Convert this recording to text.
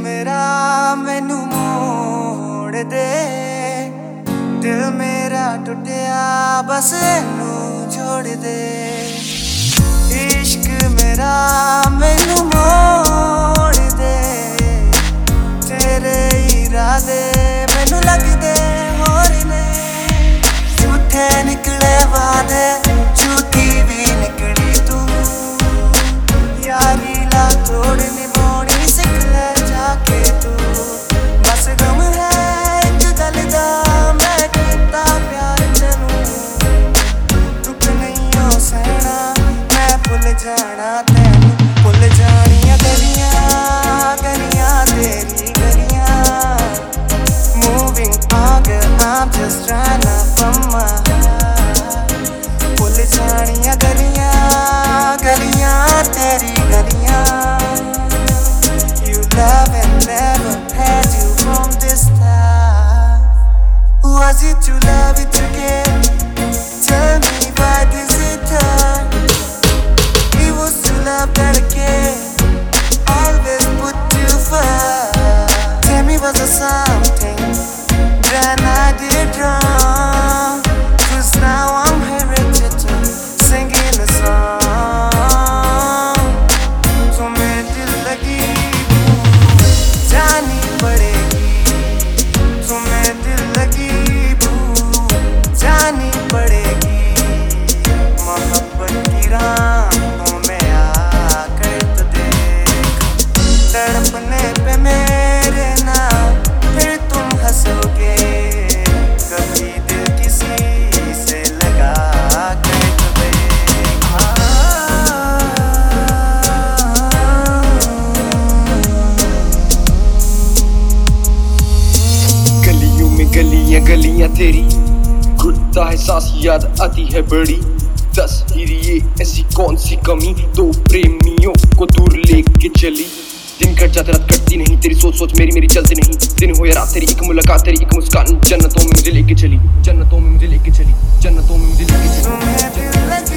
मेरा मैनू मोड़ दे, दिल मेरा टुटिया बस इनू जोड़ दे। इश्क मेरा मैनू मोड़ दे, तेरे इरादे मैनू लगदे होर ने। झूठे निकले वादे, झूठी भी निकली तू, यारी ला तोड़ निभानी सिख ले जाके तू। बस गम है एक गल दा मैं कीता प्यार तैनू, दुख नहीं हो सहना मैं भुल जाना तैनू। भुल जानियां गलियां गलियां तेरी गलियां, moving on girl I'm just trying to from my heart। भुल जानियां गलियां गलियां तेरी गलियां, you love and never had you from the start। Was it to love it again? Tell me why this it hurt? It was to love that again, always put you first। Tell me was there something that I did wrong? 'Cause now I'm here to singing a song। तो मैं दिल लगी जानी पड़ेगी, तो मैं दिल लगी जानी पड़ेगी। मोहब्बत की राहों में आकर तो देख, तड़पने पे मेरे नाम फिर तुम हंसोगे। कभी दिल किसी से लगा कर तो देख। गलियों में गलियां गलियां तेरी, घुटता है सांस याद आती है बड़ी। 10 हिरिये ऐसी कौन सी कमी, दो प्रेमियों को दूर लेके चली। दिन कट जाते रात कटती नहीं, तेरी सोच सोच मेरी मेरी चलती नहीं। दिन हो या रात तेरी एक मुलाकात, तेरी एक मुस्कान, जन्नतों में मुझे लेके चली, जन्नतों में मुझे लेके चली, जन्नतों में मुझे लेके चली। तुम्हें दिल लगी